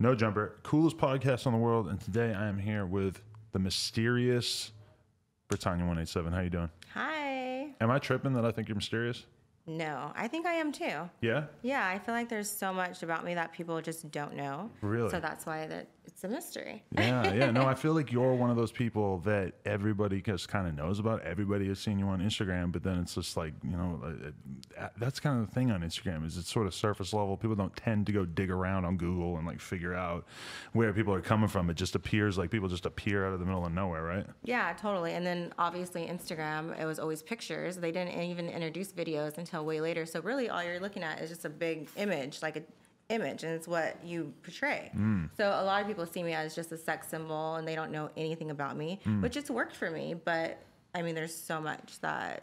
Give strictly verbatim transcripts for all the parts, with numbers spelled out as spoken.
No Jumper, coolest podcast in the world. And today I am here with the mysterious Britannia one eighty-seven. How you doing? Hi. Am I tripping that I think you're mysterious? No, I think I am too. Yeah? Yeah, I feel like there's so much about me that people just don't know. Really? So that's why that it's a mystery. Yeah, yeah. No, I feel like you're one of those people that everybody just kind of knows about. Everybody has seen you on Instagram, but then it's just like, you know, uh, that's kind of the thing on Instagram is it's sort of surface level. People don't tend to go dig around on Google and like figure out where people are coming from. It just appears like people just appear out of the middle of nowhere, right? Yeah, totally. And then obviously Instagram, it was always pictures. They didn't even introduce videos until way later. So really all you're looking at is just a big image, like a image, and it's what you portray. Mm. So a lot of people see me as just a sex symbol and they don't know anything about me, mm. which it's worked for me. But I mean, there's so much that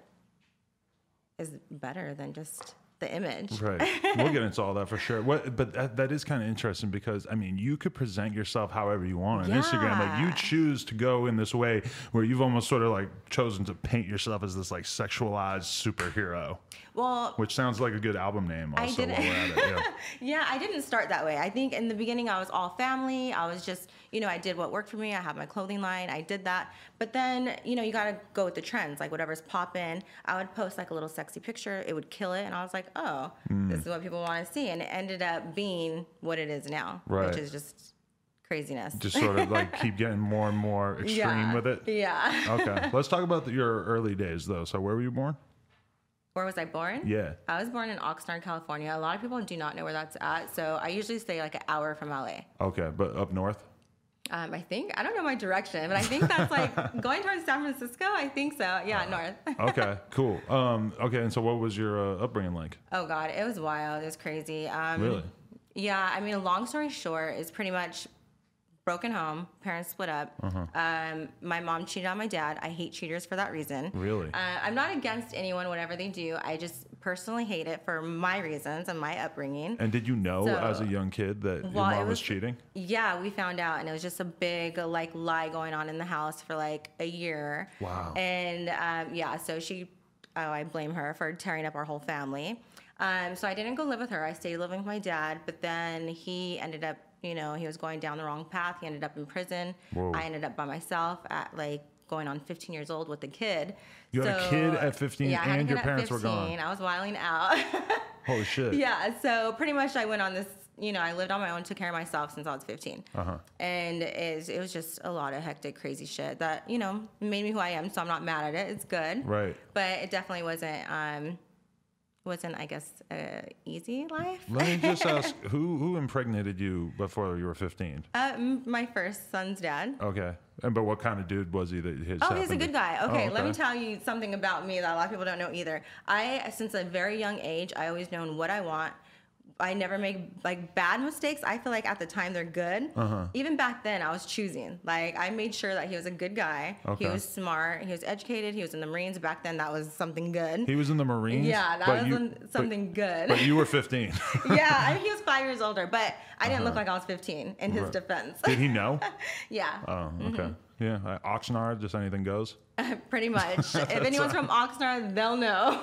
is better than just the image. Right. We'll get into all that for sure. What, but that, that is kind of interesting because, I mean, you could present yourself however you want on yeah. Instagram. Like you choose to go in this way where you've almost sort of like chosen to paint yourself as this like sexualized superhero. Well, which sounds like a good album name also I didn't, while we're at it. Yeah. yeah, I didn't start that way. I think in the beginning I was all family. I was just, you know, I did what worked for me. I have my clothing line. I did that. But then, you know, you got to go with the trends, like whatever's poppin'. I would post like a little sexy picture. It would kill it. And I was like, oh, mm. this is what people want to see. And it ended up being what it is now, right. which is just craziness. Just sort of like keep getting more and more extreme yeah. with it. Yeah. Okay. Let's talk about the, your early days though. So where were you born? Where was I born? Yeah. I was born in Oxnard, California. A lot of people do not know where that's at. So I usually stay like an hour from L A. Okay. But up north? Um, I think, I don't know my direction, but I think that's like going towards San Francisco. I think so. Yeah, uh, north. Okay, cool. Um, okay. And so what was your uh, upbringing like? Oh God, it was wild. It was crazy. Um, really? Yeah. I mean, a long story short is pretty much broken home, parents split up. Uh-huh. Um, my mom cheated on my dad. I hate cheaters for that reason. Really? Uh, I'm not against anyone, whatever they do. I just personally hate it for my reasons and my upbringing. And did you know so, as a young kid that well, your mom was, was cheating? Yeah, we found out, and it was just a big like lie going on in the house for like a year. Wow. And um, yeah, so she, oh, I blame her for tearing up our whole family. Um, so I didn't go live with her. I stayed living with my dad, but then he ended up, you know, he was going down the wrong path. He ended up in prison. Whoa. I ended up by myself at like going on fifteen years old with a kid. You so, had a kid at fifteen yeah, and your parents fifteen. were gone. I was wilding out. Holy shit. Yeah, so pretty much I went on this, you know, I lived on my own, took care of myself since I was fifteen. Uh-huh. And it was, it was just a lot of hectic, crazy shit that, you know, made me who I am, so I'm not mad at it. It's good. Right. But it definitely wasn't... Um, wasn't, I guess, a easy life. Let me just ask, who who impregnated you before you were fifteen? Uh, my first son's dad. Okay. And but what kind of dude was he that his Oh, he's a good guy. Okay, oh, okay, let me tell you something about me that a lot of people don't know either. I, since a very young age, I always known what I want. I never make like bad mistakes. I feel like at the time they're good. Uh-huh. Even back then, I was choosing. Like I made sure that he was a good guy. Okay. He was smart. He was educated. He was in the Marines. Back then, that was something good. He was in the Marines. Yeah, that was you, something but, good. But you were fifteen. Yeah, I mean, he was five years older, but I didn't uh-huh. look like I was fifteen. In his right. defense. Did he know? Yeah. Oh, okay. Mm-hmm. Yeah, uh, Oxnard, just anything goes. Pretty much. If anyone's from Oxnard, they'll know.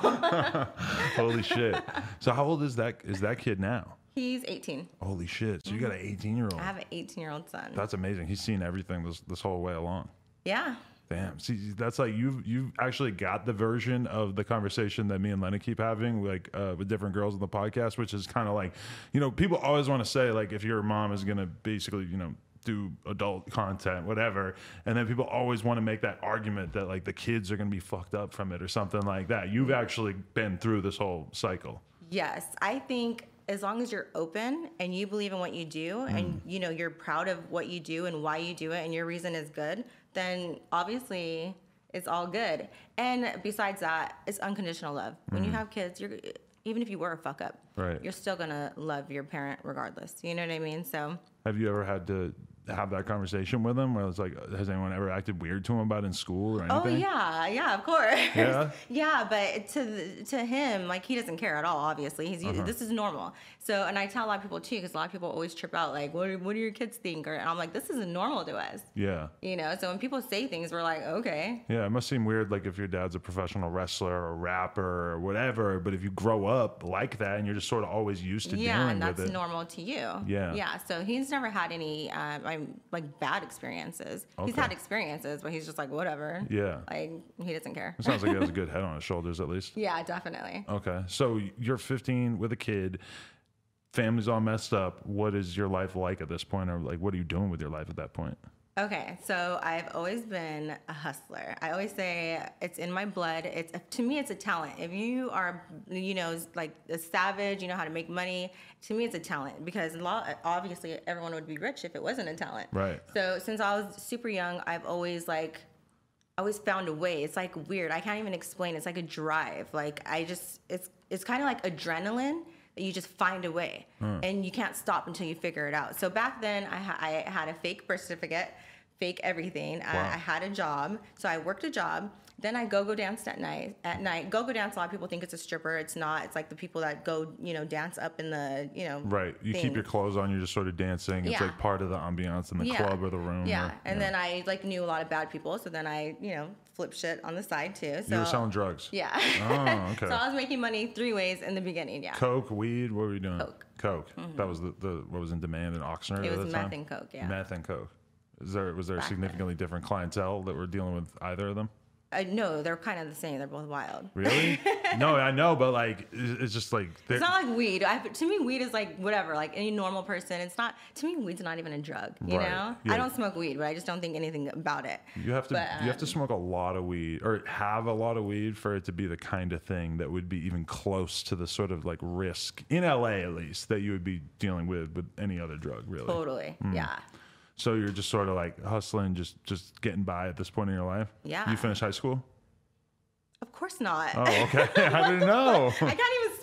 Holy shit! So how old is that? Is that kid now? He's eighteen. Holy shit! So you got an eighteen-year-old. I have an eighteen-year-old son. That's amazing. He's seen everything this this whole way along. Yeah. Damn. See, that's like you've you've actually got the version of the conversation that me and Lenny keep having, like uh, with different girls on the podcast, which is kind of like, you know, people always want to say like if your mom is gonna basically, you know, do adult content, whatever, and then people always want to make that argument that like the kids are gonna be fucked up from it or something like that. You've actually been through this whole cycle. Yes, I think as long as you're open and you believe in what you do mm. and you know you're proud of what you do and why you do it and your reason is good, then obviously it's all good. And besides that, it's unconditional love. Mm. When you have kids, you're even if you were a fuck up, right, you're still gonna love your parent regardless. You know what I mean? So have you ever had to have that conversation with him? Where it's like, has anyone ever acted weird to him about in school or anything? Oh yeah, yeah, of course. Yeah? Yeah, but to the, to him, like he doesn't care at all. Obviously, he's Uh-huh. this is normal. So, and I tell a lot of people too, because a lot of people always trip out, like, what do, what do your kids think? Or and I'm like, this is normal to us. Yeah. You know, so when people say things, we're like, okay. Yeah, it must seem weird, like if your dad's a professional wrestler or rapper or whatever, but if you grow up like that and you're just sort of always used to Yeah, dealing and that's with it. normal to you. Yeah. Yeah. So he's never had any um, I'm, like bad experiences. He's Okay. had experiences, but he's just like whatever. Yeah. Like he doesn't care. It sounds like he has a good head on his shoulders at least. Yeah, definitely. Okay. So you're fifteen with a kid, family's all messed up. What is your life like at this point? Or like, what are you doing with your life at that point? Okay, so I've always been a hustler. I always say it's in my blood. It's to me, it's a talent. If you are, you know, like a savage, you know how to make money. To me, it's a talent because a lot, obviously everyone would be rich if it wasn't a talent. Right. So since I was super young, I've always like, always found a way. It's like weird. I can't even explain. It's like a drive. Like I just, it's it's kind of like adrenaline. That you just find a way, and you can't stop until you figure it out. So back then, I, ha- I had a fake birth certificate, fake everything. Wow. I, I had a job, so I worked a job. Then I go go dance at night. At night, go go dance. A lot of people think it's a stripper. It's not. It's like the people that go, you know, dance up in the, you know, Right. You keep thing. your clothes on, you're just sort of dancing. It's Yeah. like part of the ambiance in the Yeah. club or the room. Yeah, or- and then I like knew a lot of bad people, so then I, you know, flip shit on the side too. So You were selling drugs. yeah. Oh, okay. So I was making money three ways in the beginning. Yeah. Coke, weed, what were you doing? Coke. Coke. That was the, the what was in demand in Oxnard It at was the meth time? and coke. Yeah. Meth and Coke. Is there was there a Back then. significantly different clientele that were dealing with either of them? Uh, no, they're kind of the same. They're both wild. Really? No, I know, but like it's it's just like they're- It's not like weed. I, to me, weed is like whatever. Like any normal person, it's not. To me, weed's not even a drug. You Right. know, Yeah. I don't smoke weed, but I just don't think anything about it. you have to but, you have to um, smoke a lot of weed or have a lot of weed for it to be the kind of thing that would be even close to the sort of like risk in L A at least that you would be dealing with with any other drug, really. Totally. Hmm. Yeah. So you're just sort of like hustling, just just getting by at this point in your life. Yeah. You finished high school? Of course not. Oh, okay. I didn't know. I can't even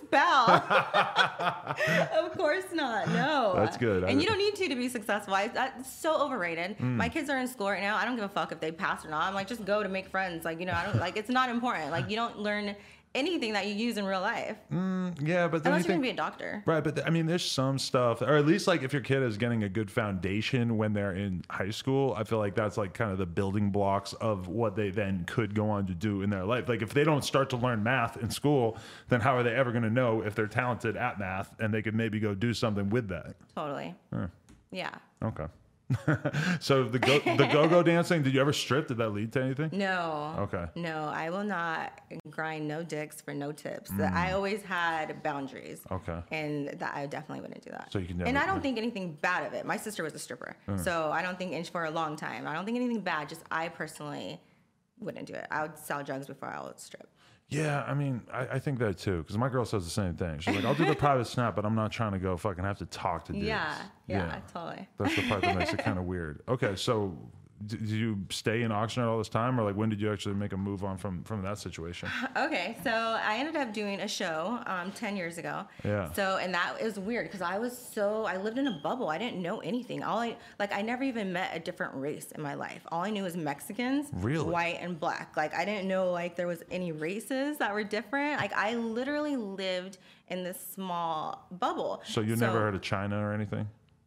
spell. Of course not. No. That's good. And I- you don't need to to be successful. I, that's so overrated. Mm. My kids are in school right now. I don't give a fuck if they pass or not. I'm like, just go to make friends. Like, you know, I don't like. It's not important. Like, you don't learn anything that you use in real life Yeah, but then unless you you're gonna think, be a doctor. right, but th- I mean, there's some stuff, or at least like if your kid is getting a good foundation when they're in high school, I feel like that's like kind of the building blocks of what they then could go on to do in their life. Like if they don't start to learn math in school, then how are they ever going to know if they're talented at math and they could maybe go do something with that? Totally. Yeah. Okay. So the go the go-go dancing, did you ever strip? Did that lead to anything? No. Okay. No, I will not grind no dicks for no tips. Mm. I always had boundaries. Okay. And that I definitely wouldn't do that. So you can And never- I don't think anything bad of it. My sister was a stripper, so I don't think and for a long time. I don't think anything bad. Just I personally wouldn't do it. I would sell drugs before I would strip. Yeah, I mean, I, I think that too, because my girl says the same thing. She's like, I'll do the private snap, but I'm not trying to go fucking have to talk to dudes. Yeah, yeah, totally. That's the part that makes it kind of weird. Okay, so d- did you stay in Oxnard all this time, or like when did you actually make a move on from from that situation? Okay, so I ended up doing a show um, ten years ago. Yeah. So, and that was weird because I was so, I lived in a bubble. I didn't know anything. All I, like, I never even met a different race in my life. All I knew was Mexicans, Really? white, and black. Like, I didn't know, like, there was any races that were different. Like, I literally lived in this small bubble. So you never heard of China or anything?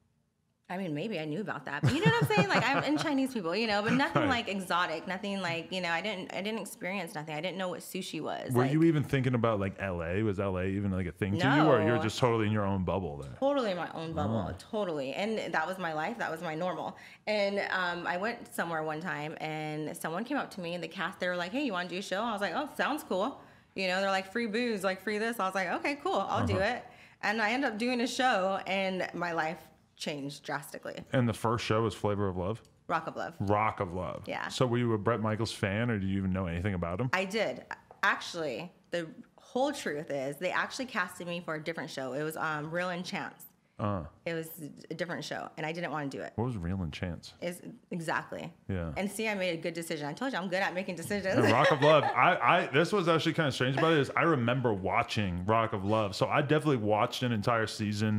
I mean, maybe I knew about that, but you know what I'm saying? Like, I'm in Chinese people, you know, but nothing Right. like exotic, nothing like, you know, I didn't, I didn't experience nothing. I didn't know what sushi was. Were like, you even thinking about like L A? Was L A even like a thing to you, or you're No. just totally in your own bubble there? Totally my own bubble, totally. And that was my life. That was my normal. And um, I went somewhere one time, and someone came up to me in the cast. They were like, "Hey, you want to do a show?" I was like, "Oh, sounds cool." You know, they're like free booze, like free this. I was like, "Okay, cool, I'll do it." And I ended up doing a show, and my life changed drastically. And the first show was Flavor of Love? Rock of Love. Rock of Love. Yeah. So were you a Bret Michaels fan, or do you even know anything about him? I did. Actually, the whole truth is they actually casted me for a different show. It was um, Real and Chance. Uh, It was a different show, and I didn't want to do it. what was Real and Chance? Is exactly. Yeah. And see, I made a good decision. I told you I'm good at making decisions. And Rock of Love. I, I this was actually kind of strange about it is I remember watching Rock of Love. So I definitely watched an entire season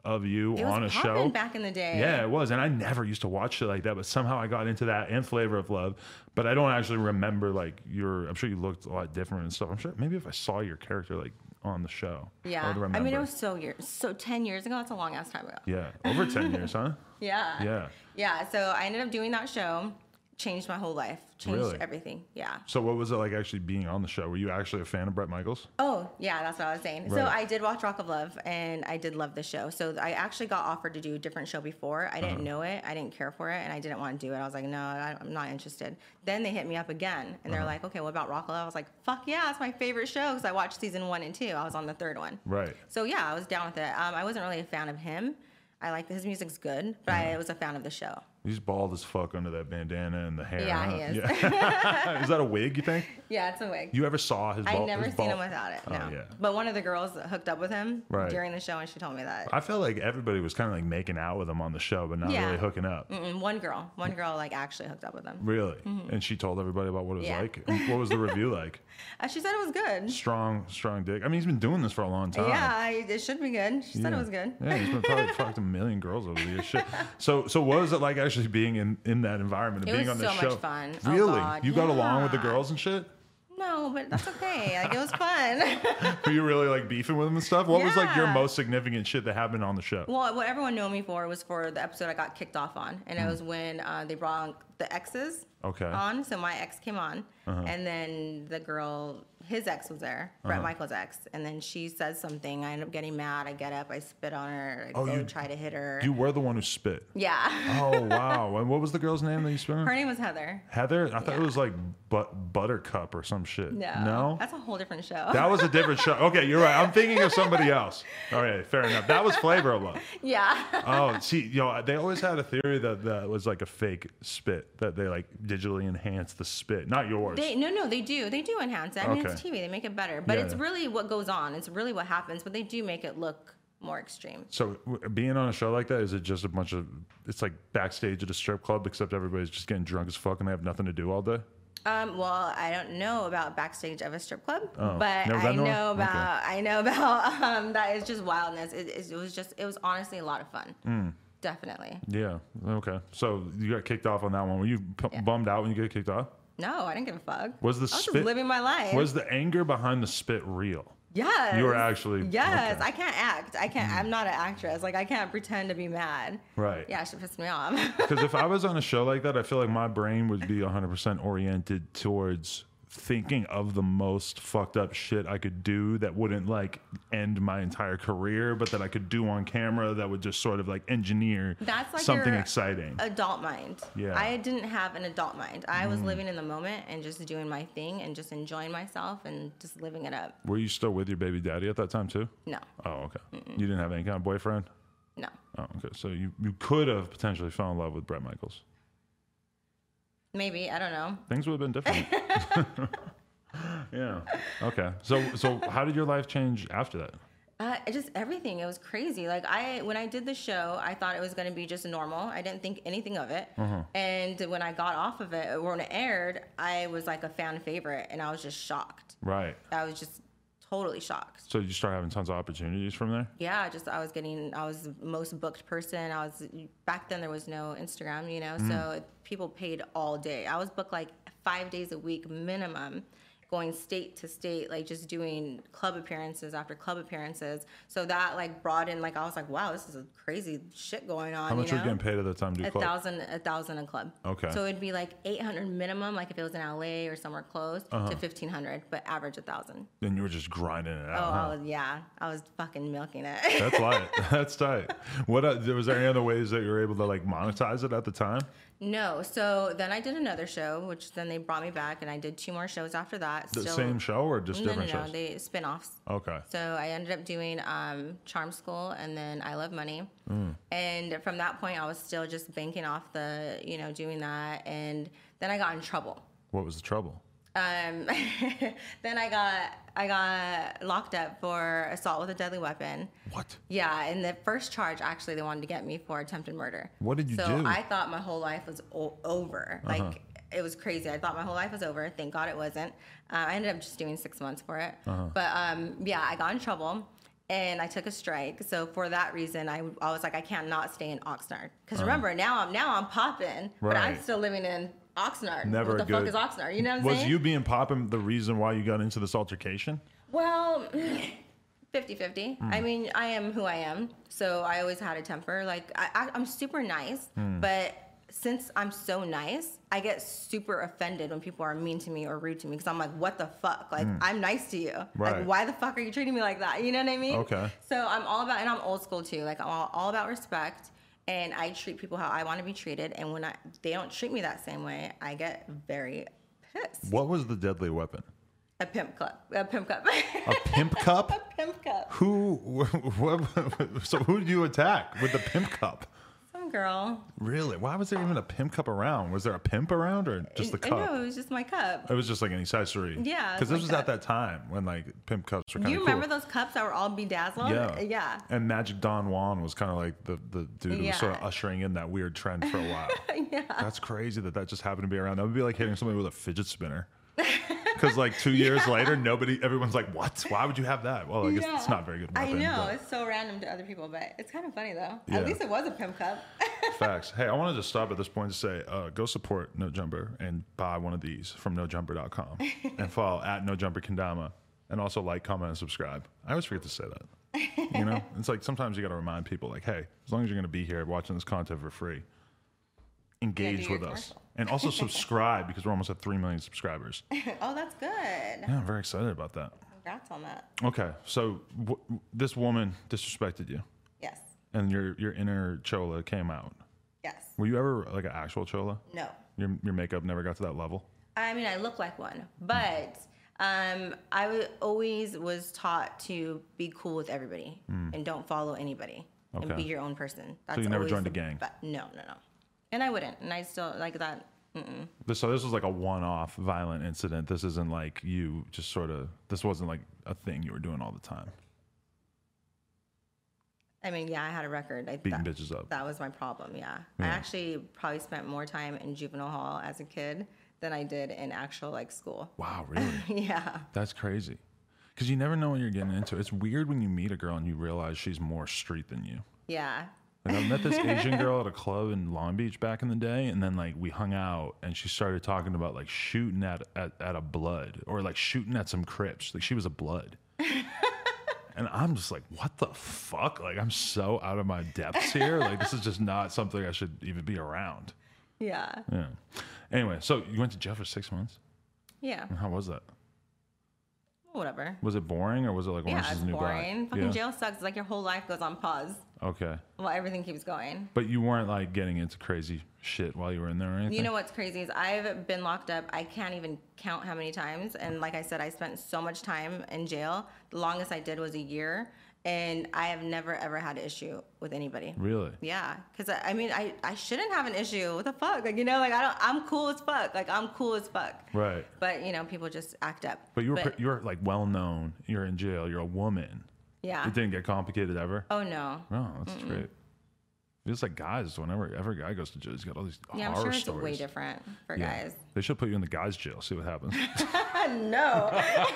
of you It was on a poppin' show. back in the day. Yeah, it was. And I never used to watch shit like that, but somehow I got into that and Flavor of Love. But I don't actually remember like your, I'm sure you looked a lot different and stuff. I'm sure maybe if I saw your character like on the show, I Yeah. would remember. I mean, it was so years, so ten years ago. That's a long ass time ago. Yeah, over ten years, huh? Yeah. Yeah. Yeah. So I ended up doing that show. Changed my whole life. Changed Really? everything. Yeah. So what was it like actually being on the show? Were you actually a fan of Bret Michaels? Oh, yeah, that's what I was saying. So Right. I did watch Rock of Love, and I did love the show. So I actually got offered to do a different show before. I didn't Uh-huh. know it. I didn't care for it, and I didn't want to do it. I was like, no, I- I'm not interested. Then they hit me up again, and they're Uh-huh. like, okay, what about Rock of Love? I was like, fuck yeah, that's my favorite show, because I watched season one and two. I was on the third one. Right. So yeah, I was down with it. Um, I wasn't really a fan of him. I like his music's good, but Uh-huh. I was a fan of the show. He's bald as fuck under that bandana and the hair. Yeah, huh? he is. Yeah. Is that a wig, you think? Yeah, it's a wig. You ever saw his bald? I never his seen bald- him without it. No. Oh, yeah. But one of the girls hooked up with him Right. during the show, and she told me that. I felt like everybody was kind of like making out with him on the show, but not Yeah. really hooking up. Mm-mm, one girl, one girl like actually hooked up with him. Really? And she told everybody about what it was Yeah. like. And what was the review like? Uh, she said it was good. Strong, strong dick. I mean, he's been doing this for a long time. Yeah, I, it should be good. She said Yeah. it was good. Yeah, he's been probably fucked a million girls over the years. Shit. So, so what was it like actually being in, in that environment and It being was on this so show? much fun. Oh, Really? God, You got along with the yeah. girls and shit? No, but that's okay. Like it was fun. Were you really like beefing with them and stuff? What was like your Yeah. most significant shit that happened on the show? Well, what everyone knew me for was for the episode I got kicked off on, and it was when uh, they brought the exes Okay. on. So my ex came on, and then the girl, his ex was there, Bret Michaels' ex, and then she says something. I end up getting mad. I get up, I spit on her, I Oh, go you- try to hit her. You were the one who spit. yeah. Oh wow! And what was the girl's name that you spit on? Her name was Heather. Heather. I thought it Yeah. was like but Buttercup or some shit. No. No. That's a whole different show. That was a different show. Okay, you're right. I'm thinking of somebody else. All right, fair enough. That was Flavor of Love. yeah. Oh, see, you know, they always had a theory that that was like a fake spit, that they like digitally enhanced the spit, not yours. They, no, no, they do. They do enhance it. I mean, Okay. it's T V. They make it better. But Yeah, it's yeah. really what goes on. It's really what happens. But they do make it look more extreme. So w- being on a show like that, is it just a bunch of? It's like backstage at a strip club, except everybody's just getting drunk as fuck and they have nothing to do all day. Um, well, I don't know about backstage of a strip club, Oh, but never I been to one? know Okay. about I know about um, that is just wildness. It, it, it was just it was honestly a lot of fun. Mm. Definitely. Yeah. Okay. So you got kicked off on that one. Were you p- Yeah. bummed out when you get kicked off? No, I didn't give a fuck. Was the I was spit just living my life. Was the anger behind the spit real? yes. You were actually- yes. okay. I can't act. I can't. I'm not an actress. Like I can't pretend to be mad. Right. Yeah, she pissed me off. Because if I was on a show like that, I feel like my brain would be one hundred percent oriented towards thinking of the most fucked up shit I could do that wouldn't like end my entire career, but that I could do on camera that would just sort of like engineer That's like something your exciting. adult mind. Yeah. I didn't have an adult mind. I was living in the moment and just doing my thing and just enjoying myself and just living it up. Were you still with your baby daddy at that time too? No, Oh, okay. You didn't have any kind of boyfriend? no. Oh, okay. So you, you could have potentially fell in love with Bret Michaels. Maybe, I don't know. Things would have been different. Yeah. Okay. So so how did your life change after that? Uh, it just everything. It was crazy. Like I, when I did the show, I thought it was going to be just normal. I didn't think anything of it. Uh-huh. And when I got off of it, or when it aired, I was like a fan favorite, and I was just shocked. Right. I was just totally shocked. So you start having tons of opportunities from there? Yeah, just I was getting, I was the most booked person. I was back then there was no Instagram, you know, so people paid all day. I was booked like five days a week minimum, going state to state, like just doing club appearances after club appearances. So that like brought in, like I was like, wow, this is a crazy shit going on. How much you were know? you getting paid at the time to do A club? thousand, a thousand a club. Okay. So it'd be like eight hundred minimum, like if it was in L A or somewhere close, to fifteen hundred, but average a thousand. Then you were just grinding it Oh, out. I huh? was, yeah, I was fucking milking it. That's tight. That's tight. What uh, was there any other ways that you were able to like monetize it at the time? No, so then I did another show, which then they brought me back, and I did two more shows after that. The Still, same show or just no, no, different no, shows? they spin-offs. Okay. So I ended up doing um, Charm School and then I Love Money. Mm. And from that point, I was still just banking off the, you know, doing that. And then I got in trouble. What was the trouble? Um, then I got I got locked up for assault with a deadly weapon. What? Yeah, and the first charge, actually, they wanted to get me for attempted murder. What did you so do? Uh-huh. I thought my whole life was o- over. Like, it was crazy. I thought my whole life was over. Thank God it wasn't. Uh, I ended up just doing six months for it. Uh-huh. But, um, yeah, I got in trouble. and I took a strike. So for that reason, I, I was like, I cannot stay in Oxnard. Because remember, now I'm now I'm popping, but I'm Right. still living in Oxnard. Never what the good. fuck is Oxnard? You know what I'm Was saying? you being popping the reason why you got into this altercation? Well, fifty-fifty. Hmm. I mean, I am who I am. So I always had a temper. Like, I, I, I'm super nice, Hmm. but since I'm so nice, I get super offended when people are mean to me or rude to me because I'm like, what the fuck? Like, I'm nice to you. Right. Like, why the fuck are you treating me like that? You know what I mean? Okay. So I'm all about, and I'm old school too. Like, I'm all, all about respect. And I treat people how I want to be treated. And when I, they don't treat me that same way, I get very pissed. What was the deadly weapon? A pimp cup. A pimp cup. A pimp cup? A pimp cup. Who? What, so who did you attack with the pimp cup? Some girl. Really? Why was there even a pimp cup around? Was there a pimp around or just the I cup? know, it was just my cup. It was just like an accessory. Yeah, Because it's this was my at cup. that time when like pimp cups were Do kind you of cool. remember those cups that were all bedazzled? Yeah. Yeah. And Magic Don Juan was kind of like the, the dude who was sort of Yeah. ushering in that weird trend for a while. Yeah. That's crazy that that just happened to be around. That would be like hitting somebody with a fidget spinner. Because like two years later, nobody, everyone's like, what? Why would you have that? Well, I guess Yeah. it's not very good I weapon. know. but- It's so random to other people, but it's kind of funny though. Yeah. At least it was a pimp cup. Facts. Hey, I wanted to stop at this point to say, uh, go support No Jumper and buy one of these from no jumper dot com and follow at No Jumper Kendama and also like, comment, and subscribe. I always forget to say that. You know, it's like sometimes you got to remind people, like, hey, as long as you're going to be here watching this content for free, engage your with us commercial. and also subscribe because we're almost at three million subscribers. Oh, that's good. Yeah, I'm very excited about that. Congrats on that. Okay, so w- this woman disrespected you, Yes. and your your inner chola came out. Yes. Were you ever like an actual chola? No. Your your makeup never got to that level. I mean, I look like one, but um, I w- always was taught to be cool with everybody and don't follow anybody and Hmm. Okay. be your own person. That's you never always joined the a gang? be- no, no, no. And I wouldn't. And I still like that. Mm-mm. This, so this was like a one-off violent incident. This isn't like you just sort of. This wasn't like a thing you were doing all the time. I mean, yeah, I had a record. I, Beating that, bitches up. That was my problem. Yeah. I Yeah. actually probably spent more time in juvenile hall as a kid than I did in actual like school. Wow, really? Yeah. That's crazy. Because you never know what you're getting into. It's weird when you meet a girl and you realize she's more street than you. Yeah. Like I met this Asian girl at a club in Long Beach back in the day, and then like we hung out, and she started talking about like shooting at at, at a blood or like shooting at some Crips. Like she was a blood, and I'm just like, what the fuck? Like I'm so out of my depths here. Like this is just not something I should even be around. Yeah. Yeah. Anyway, so you went to jail for six months. Yeah. And how was that? Whatever. Was it boring or was it like Orange Yeah, is it's the New Black? boring. Fucking Yeah. jail sucks. It's like your whole life goes on pause Okay. while everything keeps going. But you weren't like getting into crazy shit while you were in there or anything? You know what's crazy is I've been locked up. I can't even count how many times. And like I said, I spent so much time in jail. The longest I did was a year. And I have never, ever had an issue with anybody. Really? Yeah. Because, I, I mean, I, I shouldn't have an issue. What the fuck? Like, you know, like, I don't, I'm cool as fuck. Like, I'm cool as fuck. Right. But, you know, people just act up. But you were pre- you were like well known. You're in jail. You're a woman. yeah. It didn't get complicated ever. Oh, no. Oh, that's great. It's like guys. Whenever every guy goes to jail, he's got all these Yeah, I'm horror sure it's stories. way different for Yeah. guys. They should put you in the guys' jail. See what happens. No.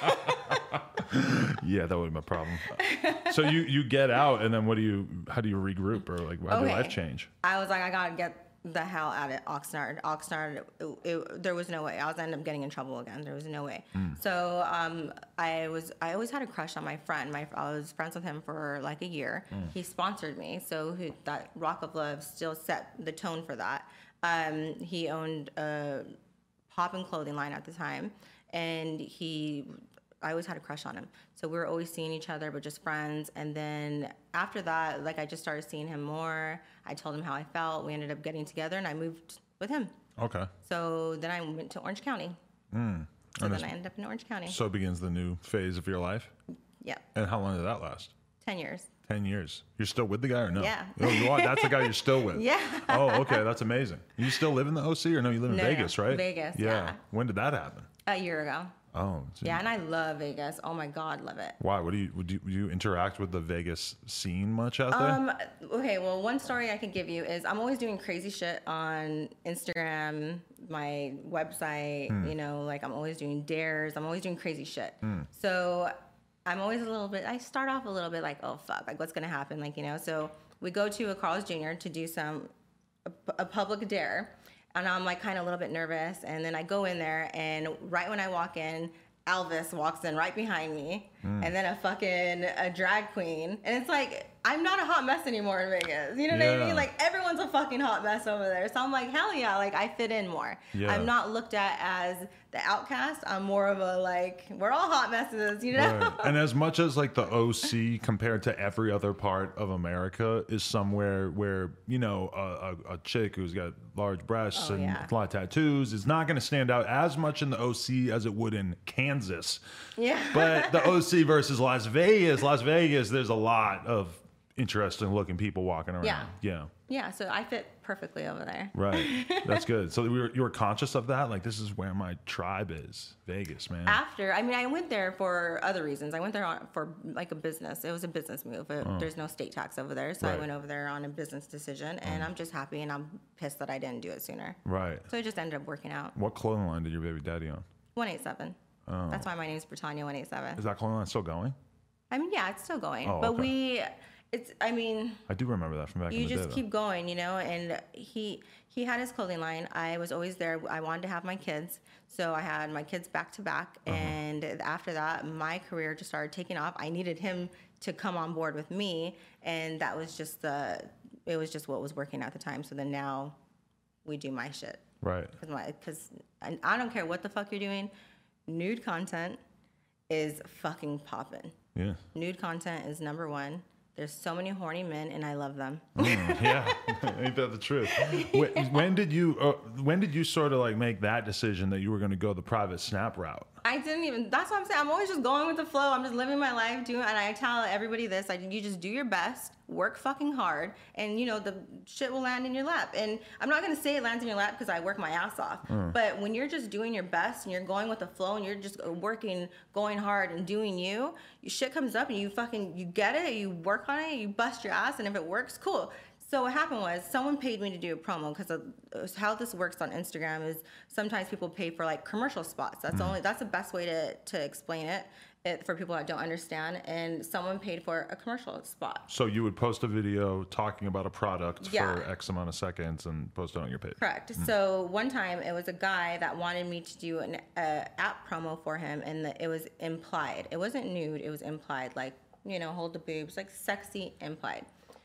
Yeah, that would have been a problem. So you you get out, and then what do you? How do you regroup, or like how did your Okay. life change? I was like, I gotta get the hell out of Oxnard. Oxnard, it, it, there was no way. I was end up getting in trouble again. There was no way. So um, I was, I always had a crush on my friend. My, I was friends with him for like a year. He sponsored me, so he, that Rock of Love still set the tone for that. Um, he owned a Poppin' clothing line at the time, and he. I always had a crush on him. So we were always seeing each other, but just friends. And then after that, like I just started seeing him more. I told him how I felt. We ended up getting together and I moved with him. Okay. So then I went to Orange County. So And then it's- I ended up in Orange County. So begins the new phase of your life. Yeah, And how long did that last? ten years. Ten years. You're still with the guy or no? Yeah. Oh, you are. That's the guy you're still with. Yeah. Oh, okay. That's amazing. You still live in the O C or no? You live in No, no, Vegas, right? Vegas, yeah. When did that happen? A year ago. Oh. so Yeah, and I love Vegas. Oh my God, love it. Why? What do you would you, would you interact with the Vegas scene much out there? Um, okay, well, one story I could give you is I'm always doing crazy shit on Instagram, my website, you know, like I'm always doing dares. I'm always doing crazy shit. So I'm always a little bit, I start off a little bit like, oh, fuck, like, what's going to happen? Like, you know, so we go to a Carl's Junior to do some, a, a public dare. And I'm like kind of a little bit nervous. And then I go in there, and right when I walk in, Elvis walks in right behind me, mm. and then a fucking a drag queen. And it's like, I'm not a hot mess anymore in Vegas. You know yeah. what I mean? Like, everyone's a fucking hot mess over there. So I'm like, hell yeah, like, I fit in more. Yeah. I'm not looked at as the outcast. I'm more of a, like, we're all hot messes, you know? Right. And as much as, like, the O C compared to every other part of America is somewhere where, you know, a, a, a chick who's got large breasts oh, and yeah. a lot of tattoos is not going to stand out as much in the O C as it would in Kansas. Yeah. But the O C versus Las Vegas, Las Vegas, there's a lot of interesting looking people walking around. Yeah. Yeah. Yeah. So I fit perfectly over there. Right. That's good. So we were, you were conscious of that? Like, this is where my tribe is. Vegas, man. After, I mean, I went there for other reasons. I went there on, for like a business. It was a business move. Oh. There's no state tax over there. So right. I went over there on a business decision, and oh. I'm just happy, and I'm pissed that I didn't do it sooner. Right. So it just ended up working out. What clothing line did your baby daddy own? one eighty-seven. Oh. That's why my name's Britannia one eighty-seven. Is that clothing line still going? I mean, yeah, it's still going. Oh, but okay. we... It's, I mean, I do remember that from back in the day. You just keep going, you know, and he he had his clothing line. I was always there. I wanted to have my kids. So I had my kids back to back. Uh-huh. And after that, my career just started taking off. I needed him to come on board with me. And that was just the, it was just what was working at the time. So then now we do my shit. Right. Because I, I don't care what the fuck you're doing. Nude content is fucking popping. Yeah. Nude content is number one. There's so many horny men, and I love them. Mm, yeah, ain't that the truth? When, when did you, uh, when did you sort of like make that decision that you were going to go the private snap route? I didn't even. That's what I'm saying. I'm always just going with the flow. I'm just living my life, doing. And I tell everybody this: like, you just do your best, work fucking hard, and you know the shit will land in your lap. And I'm not gonna say it lands in your lap because I work my ass off. Mm. But when you're just doing your best and you're going with the flow and you're just working, going hard and doing you, your shit comes up and you fucking you get it. You work on it. You bust your ass, and if it works, cool. So what happened was someone paid me to do a promo because how this works on Instagram is sometimes people pay for like commercial spots. That's mm. only that's the best way to, to explain it, it for people that don't understand. And someone paid for a commercial spot. So you would post a video talking about a product yeah. for X amount of seconds and post it on your page. Correct. Mm. So one time it was a guy that wanted me to do an uh, app promo for him, and the, it was implied. It wasn't nude. It was implied, like, you know, hold the boobs, like sexy implied.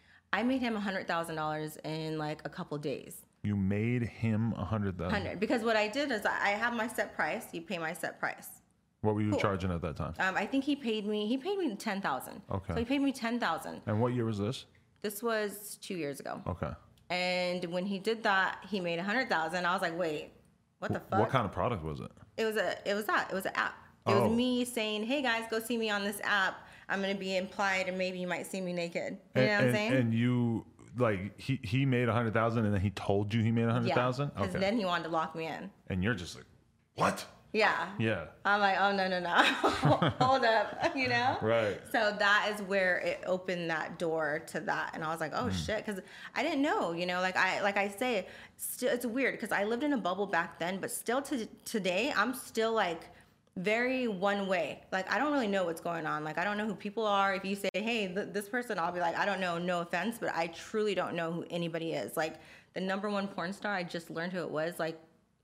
I made him one hundred thousand dollars in like a couple days. You made him one hundred thousand dollars? one hundred Because what I did is I have my set price. You pay my set price. What were you cool. charging at that time? Um, I think he paid me, he paid me ten thousand dollars. Okay. So he paid me ten thousand dollars. And what year was this? This was two years ago. Okay. And when he did that, he made one hundred thousand dollars. I was like, wait, what the fuck? What kind of product was it? It was a, it was that. It was an app. It oh. was me saying, hey guys, go see me on this app. I'm going to be implied and maybe you might see me naked. You and, know what I'm and, saying? And you... Like he, he made a hundred thousand and then he told you he made a hundred thousand? Yeah, because then he wanted to lock me in. And you're just like, what? Yeah. Yeah. I'm like, oh no, no, no. Hold up, you know? Right. So that is where it opened that door to that. And I was like, oh mm. shit. Cause I didn't know, you know, like I, like I say, st- it's weird because I lived in a bubble back then, but still to today, I'm still like, very one way. Like, I don't really know what's going on. Like, I don't know who people are. If you say, hey, th- this person, I'll be like, I don't know, no offense, but I truly don't know who anybody is. Like, the number one porn star, I just learned who it was, like,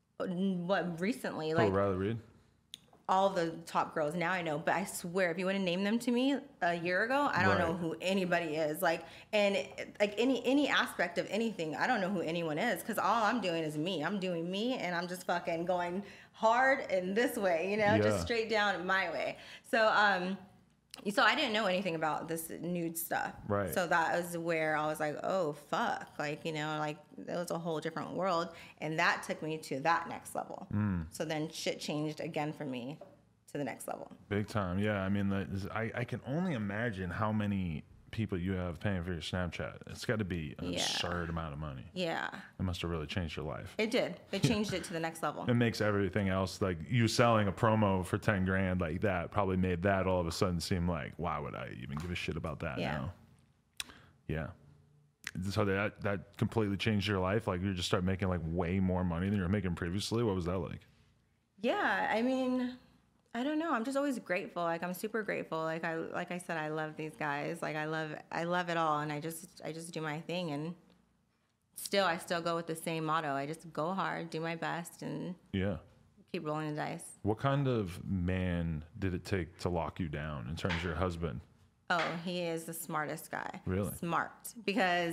what, recently. Like, oh, Riley Reid? All the top girls. Now I know, but I swear, if you would have named them to me a year ago, I don't right. know who anybody is. Like, and like any any aspect of anything, I don't know who anyone is because all I'm doing is me. I'm doing me, and I'm just fucking going hard in this way, you know, yeah. just straight down my way. So, um, so I didn't know anything about this nude stuff. Right. So that was where I was like, oh fuck, like, you know, like it was a whole different world, and that took me to that next level. Mm. So then shit changed again for me to the next level. Big time, yeah. I mean, I I can only imagine how many people you have paying for your Snapchat. It's got to be an yeah. absurd amount of money. Yeah. It must have really changed your life. It did. It changed it to the next level. It makes everything else, like you selling a promo for ten grand like that probably made that all of a sudden seem like, why would I even give a shit about that yeah. now? Yeah. So that that completely changed your life? Like you just start making like way more money than you were making previously? What was that like? Yeah, I mean, I don't know. I'm just always grateful. Like I'm super grateful. Like I like I said, I love these guys. Like I love I love it all, and I just I just do my thing, and still I still go with the same motto. I just go hard, do my best, and Yeah. keep rolling the dice. What kind of man did it take to lock you down in terms of your husband? Oh, he is the smartest guy. Really? Smart. Because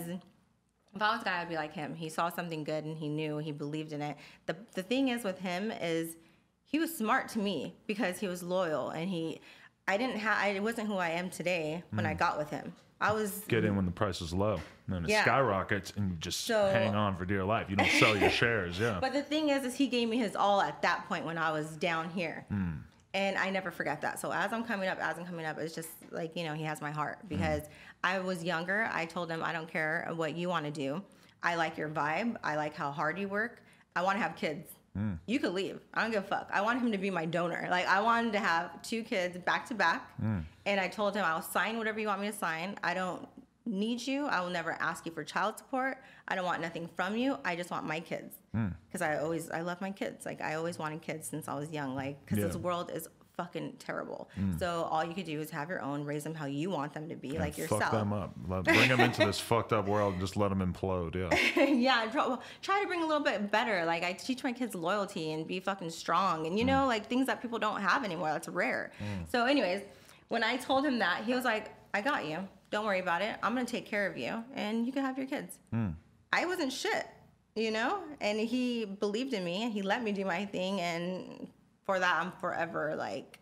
if I was a guy, I'd be like him. He saw something good and he knew, he believed in it. The the thing is with him is he was smart to me because he was loyal, and he I didn't have I wasn't who I am today when Mm. I got with him. I was Get in when the price is low, and then it Yeah. skyrockets, and you just So- hang on for dear life. You don't sell your shares, yeah. But the thing is, is he gave me his all at that point when I was down here. Mm. And I never forget that. So as I'm coming up, as I'm coming up, it's just like, you know, he has my heart. Because Mm. I was younger. I told him, I don't care what you want to do. I like your vibe. I like how hard you work. I want to have kids. Mm. You could leave. I don't give a fuck. I want him to be my donor. Like, I wanted to have two kids back to back. Mm. And I told him, I'll sign whatever you want me to sign. I don't need you. I will never ask you for child support. I don't want nothing from you. I just want my kids. Because I always, I love my kids. Like, I always wanted kids since I was young. Like, because Yeah. this world is fucking terrible. So all you could do is have your own, raise them how you want them to be, And like fuck yourself. them up. Let- Bring them into this fucked up world and just let them implode, yeah. Yeah, and pro- try to bring a little bit better. Like I teach my kids loyalty and be fucking strong, and you know, like things that people don't have anymore. That's rare. So, anyways, when I told him that, he was like, "I got you. Don't worry about it. I'm gonna take care of you, and you can have your kids." I wasn't shit, you know, and he believed in me, and he let me do my thing, and for that, I'm forever like,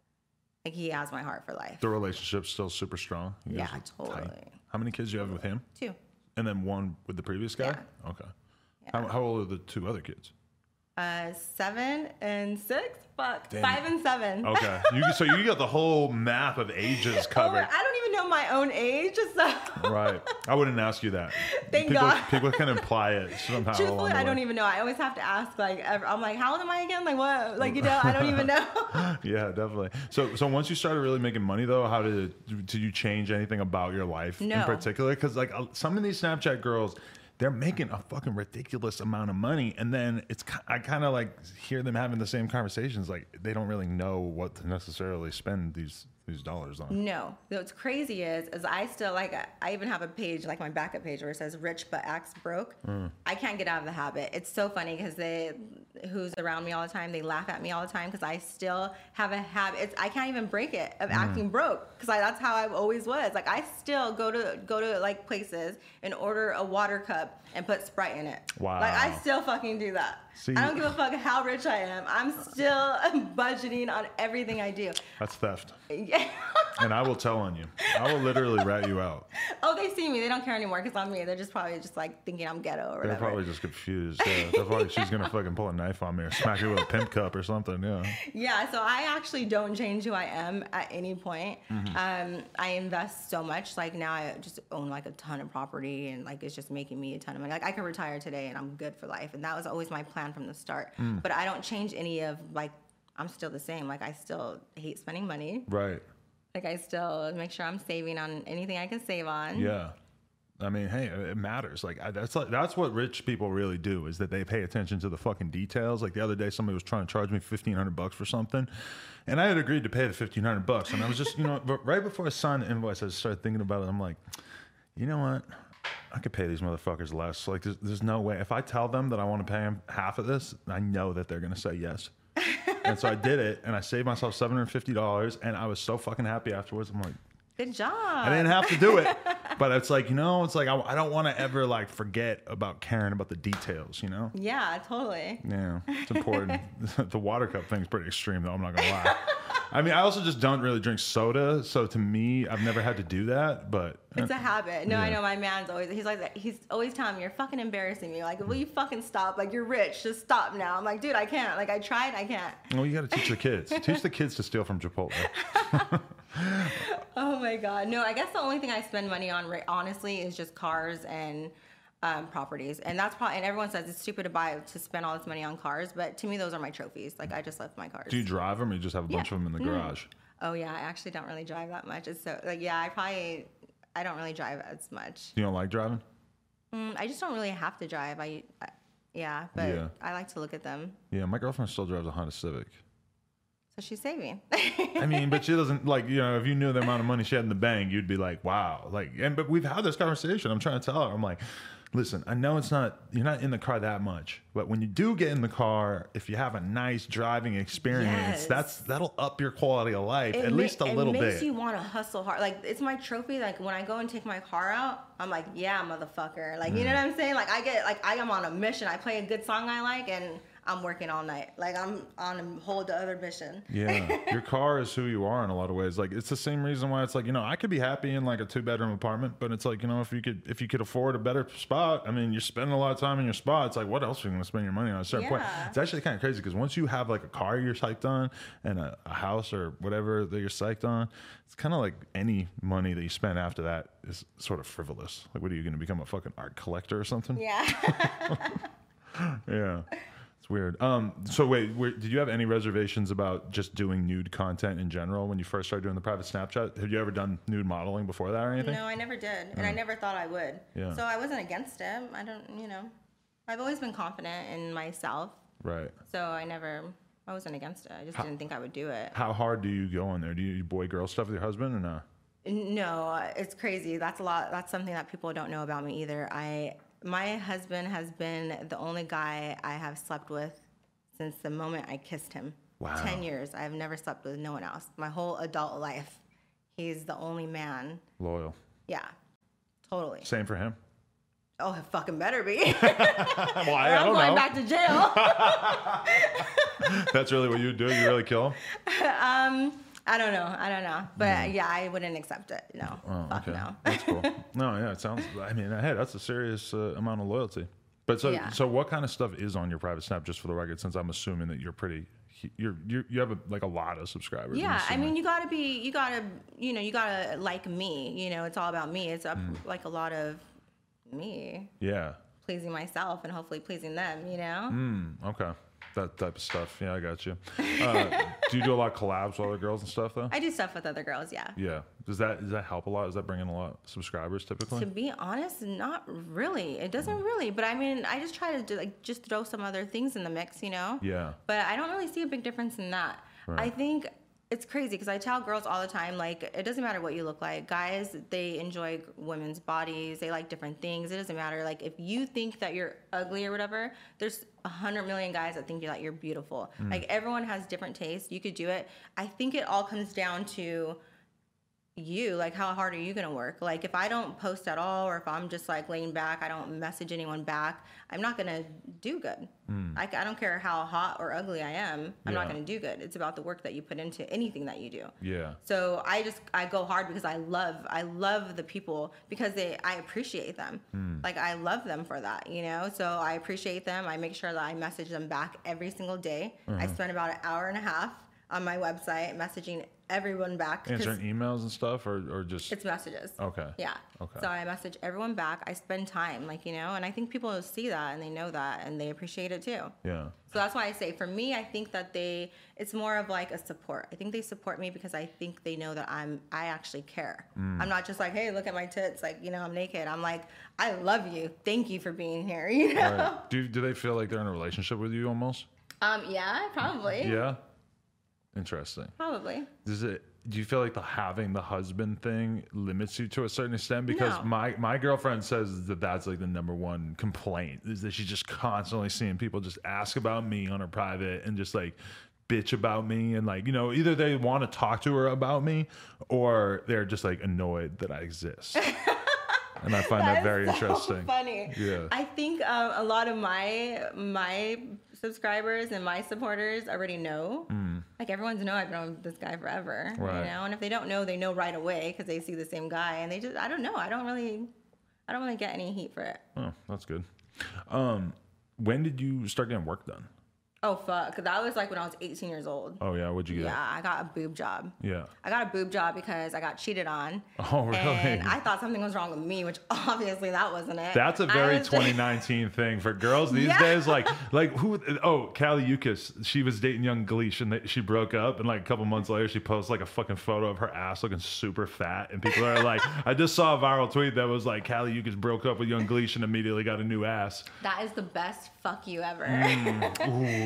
like he has my heart for life. The relationship's still super strong. You Yeah, guys are tight. totally. How many kids do you have with him? Two. And then one with the previous guy? Yeah. Okay. How, how old are the two other kids? Uh, seven and six. Fuck, Damn. five and seven. Okay. You, so you got the whole map of ages Oh, covered. I don't even know my own age, so Right. I wouldn't ask you that. Thank people, God. People can imply it somehow. along truthfully, the I don't way. even know. I always have to ask, like, ever, I'm like, how old am I again? Like, what? Like, you know, I don't even know. Yeah, definitely. So, so once you started really making money, though, how did it, did you change anything about your life in No. particular? Because like uh, some of these Snapchat girls, they're making a fucking ridiculous amount of money, and then it's ki- I kind of like hear them having the same conversations. Like they don't really know what to necessarily spend these these dollars on. No. What's crazy is, is I still, like, I even have a page, like my backup page where it says rich but acts broke. I can't get out of the habit. It's so funny because they, who's around me all the time, they laugh at me all the time because I still have a habit. It's, I can't even break it of acting broke because that's how I always was. Like, I still go to, go to like places and order a water cup and put Sprite in it. Wow. Like, I still fucking do that. See- I don't give a fuck how rich I am. I'm still budgeting on everything I do. That's theft, Yeah. and I will tell on you. I will literally rat you out. Oh, they see me. They don't care anymore because I'm me. They're just probably just like thinking I'm ghetto or They're whatever. probably just confused. Yeah. They're probably she's gonna fucking pull a knife on me or smack you with a pimp cup or something. Yeah. Yeah, so I actually don't change who I am at any point. Mm-hmm. Um, I invest so much. Like now I just own like a ton of property and like it's just making me a ton of money. Like I can retire today and I'm good for life. And that was always my plan from the start. Mm. But I don't change any of like, I'm still the same. Like I still hate spending money. Right. Like I still make sure I'm saving on anything I can save on. Yeah. I mean, hey, it matters. Like I, that's like that's what rich people really do is that they pay attention to the fucking details. Like the other day, somebody was trying to charge me fifteen hundred bucks for something, and I had agreed to pay the fifteen hundred bucks. And I was just, you know, but right before I signed the invoice, I just started thinking about it. I'm like, you know what? I could pay these motherfuckers less. Like, there's, there's no way. If I tell them that I want to pay them half of this, I know that they're gonna say yes. And so I did it, and I saved myself seven hundred fifty dollars, and I was so fucking happy afterwards. I'm like, Good job. I didn't have to do it, but it's like, you know, it's like I, I don't want to ever like forget about caring about the details, you know? Yeah, totally. Yeah, it's important. The water cup thing's pretty extreme, though. I'm not gonna lie. I mean, I also just don't really drink soda, so to me, I've never had to do that. But It's a habit. No, I Yeah. know my man's always, he's like, he's always telling me, you're fucking embarrassing me. Like, will you fucking stop? Like, you're rich. Just stop now. I'm like, dude, I can't. Like, I tried. I can't. well, you got to teach the kids. Teach the kids to steal from Chipotle. Oh my God. No, I guess the only thing I spend money on, right, honestly, is just cars and um, properties. And that's probably, and everyone says it's stupid to buy, to spend all this money on cars. But to me, those are my trophies. Like, I just love my cars. Do you drive them, or you just have a bunch Yeah. of them in the No. garage? Oh yeah. I actually don't really drive that much. It's so, like, yeah, I probably, I don't really drive as much. You don't like driving? Mm, I just don't really have to drive. I, I yeah, but Yeah. I like to look at them. Yeah, my girlfriend still drives a Honda Civic. So she's saving. I mean, but she doesn't like, you know, if you knew the amount of money she had in the bank, you'd be like, wow. Like, and but we've had this conversation. I'm trying to tell her, I'm like, listen, I know it's not, you're not in the car that much, but when you do get in the car, if you have a nice driving experience, Yes. that's, that'll up your quality of life It at ma- least a little It makes bit. you want to hustle hard. Like, it's my trophy. Like, when I go and take my car out, I'm like, yeah, motherfucker. Like, you know what I'm saying? Like, I get, like, I am on a mission. I play a good song I like, and I'm working all night. Like, I'm on a whole other mission. Yeah, your car is who you are in a lot of ways. Like, it's the same reason why it's like, you know, I could be happy in like a two bedroom apartment, but it's like, you know, if you could if you could afford a better spot, I mean, you're spending a lot of time in your spot. It's like, what else are you going to spend your money on at a certain point? Yeah. It's actually kind of crazy because once you have like a car you're psyched on and a, a house or whatever that you're psyched on, it's kind of like any money that you spend after that is sort of frivolous. Like, what are you going to become, a fucking art collector or something? Yeah. Yeah. It's weird. Um, so wait, wait, did you have any reservations about just doing nude content in general when you first started doing the private Snapchat? Have you ever done nude modeling before that or anything? No, I never did. And I never thought I would. Yeah. So I wasn't against it. I don't, you know, I've always been confident in myself. Right. So I never, I wasn't against it. I just didn't think I would do it. How hard do you go on there? Do you boy girl stuff with your husband or no? No, it's crazy. That's a lot. That's something that people don't know about me either. I, my husband has been the only guy I have slept with since the moment I kissed him. Wow. Ten years. I've never slept with no one else. My whole adult life. He's the only man. Loyal. Yeah, totally. Same for him? Oh, it fucking better be. Well, I, Or I I'm don't going know. back to jail. That's really what you do? You really kill him? um, I don't know. I don't know. But uh, yeah, I wouldn't accept it. No. Oh, Fuck okay. no. That's cool. No, yeah, it sounds, I mean, hey, that's a serious uh, amount of loyalty. But so, Yeah. so what kind of stuff is on your private Snap, just for the record, since I'm assuming that you're pretty, you're, you're you have a, like a lot of subscribers. I'm Yeah, I assuming. mean, you gotta be, you gotta, you know, you gotta like me. You know, it's all about me. It's a, like a lot of me Yeah. pleasing myself and hopefully pleasing them. You know. Mm, okay. That type of stuff. Yeah, I got you. Uh, do you do a lot of collabs with other girls and stuff though? I do stuff with other girls. Yeah. Yeah. Does that does that help a lot? Does that bring in a lot of subscribers typically? To be honest, not really. It doesn't really. But I mean, I just try to do, like just throw some other things in the mix. You know. Yeah. But I don't really see a big difference in that. Right. I think it's crazy because I tell girls all the time, like, it doesn't matter what you look like. Guys, they enjoy women's bodies. They like different things. It doesn't matter. Like, if you think that you're ugly or whatever, there's a hundred million guys that think you're, that you're beautiful. Mm. Like, everyone has different tastes. You could do it. I think it all comes down to you. Like, how hard are you going to work? Like, if I don't post at all, or if I'm just like laying back, I don't message anyone back, I'm not going to do good. Mm. I, I don't care how hot or ugly I am. I'm not Yeah. going to do good. It's about the work that you put into anything that you do. Yeah. So I just, I go hard because I love, I love the people because they, I appreciate them. Mm. Like, I love them for that, you know? So I appreciate them. I make sure that I message them back every single day. I Uh-huh. spend about an hour and a half on my website messaging everyone back. 'cause Answering emails and stuff, or, or just It's messages. okay. Yeah. Okay. So I message everyone back. I spend time, like, you know, and I think people see that and they know that and they appreciate it too. Yeah. So that's why I say, for me, I think that they, it's more of like a support. I think they support me because I think they know that I'm, I actually care. Mm. I'm not just like, hey, look at my tits, like, you know, I'm naked. I'm like, I love you. Thank you for being here, you know? Right. Do do they feel like they're in a relationship with you almost? Um, yeah, probably. Yeah. Interesting. Probably. Does it? Do you feel like the having the husband thing limits you to a certain extent? Because No. my my girlfriend says that that's like the number one complaint, is that she's just constantly seeing people just ask about me on her private and just like bitch about me, and like, you know, either they want to talk to her about me or they're just like annoyed that I exist. And I find that, That very is so interesting. Funny. Yeah. I think um, a lot of my my subscribers and my supporters already know. Mm. Like, everyone's know I've known this guy forever. Right. You know, and if they don't know, they know right away because they see the same guy, and they just, I don't know. I don't really, I don't really get any heat for it. Oh, that's good. Um, when did you start getting work done? Oh fuck! That was like when I was eighteen years old. Oh yeah, what'd you get? Yeah, I got a boob job. Yeah. I got a boob job because I got cheated on. Oh really? And I thought something was wrong with me, which obviously that wasn't it. That's a I very was just- twenty nineteen thing for girls these Yeah. days. Like, like who? Oh, Callie Yukis. She was dating young Gleesh, and they, she broke up. And like a couple months later, she posts like a fucking photo of her ass looking super fat, and people are like, I just saw a viral tweet that was like, Callie Yukis broke up with young Gleesh and immediately got a new ass. That is the best fuck you ever. Mm. Ooh,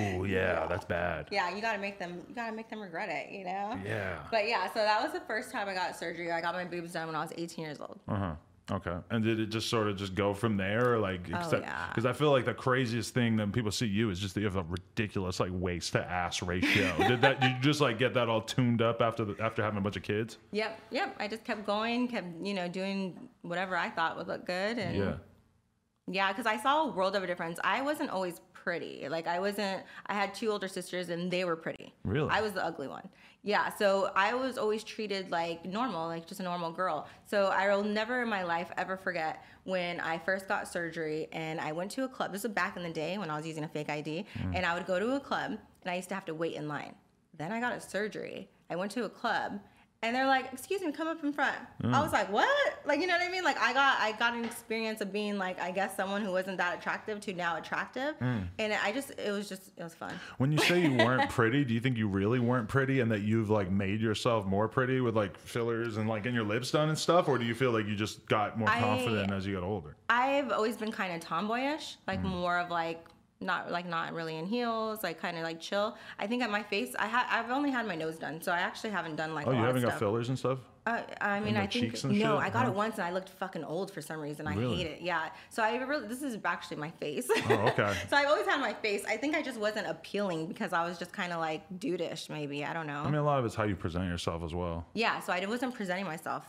Oh yeah, that's bad. Yeah, you gotta make them. You gotta make them regret it. You know. Yeah. But yeah, so that was the first time I got surgery. I got my boobs done when I was eighteen years old. Uh huh. Okay. And did it just sort of just go from there, or like? Oh, yeah. Because I feel like the craziest thing that people see you is just that you have a ridiculous like waist to ass ratio. Did that? Did you just like get that all tuned up after the, after having a bunch of kids? Yep, yep. I just kept going, kept you know doing whatever I thought would look good, and Yeah. yeah, because I saw a world of a difference. I wasn't always pretty. Like I wasn't. I had two older sisters, and they were pretty. Really? I was the ugly one. Yeah, so I was always treated like normal, like just a normal girl. So I will never in my life ever forget when I first got surgery and I went to a club. This was back in the day when I was using a fake I D, mm. and I would go to a club and I used to have to wait in line. Then I got a surgery. I went to a club. And they're like, excuse me, come up in front. Mm. I was like, what? Like, you know what I mean? Like, I got I got an experience of being, like, I guess someone who wasn't that attractive to now attractive. Mm. And I just, it was just, it was fun. When you say you weren't pretty, do you think you really weren't pretty and that you've, like, made yourself more pretty with, like, fillers and, like, getting your lips done and stuff? Or do you feel like you just got more confident I, as you got older? I've always been kind of tomboyish, like, mm. more of, like, not like not really in heels, like kind of like chill. I think at my face, I ha- I've only had my nose done, so I actually haven't done like. Oh, a you lot haven't of got stuff. fillers and stuff? Uh, I mean, and I think no, shit? I got huh? it once and I looked fucking old for some reason. I really? hate it. Yeah. So I really, this is actually my face. Oh, okay. So I've always had my face. I think I just wasn't appealing because I was just kind of like dudeish, maybe. I don't know. I mean, a lot of it's how you present yourself as well. Yeah. So I wasn't presenting myself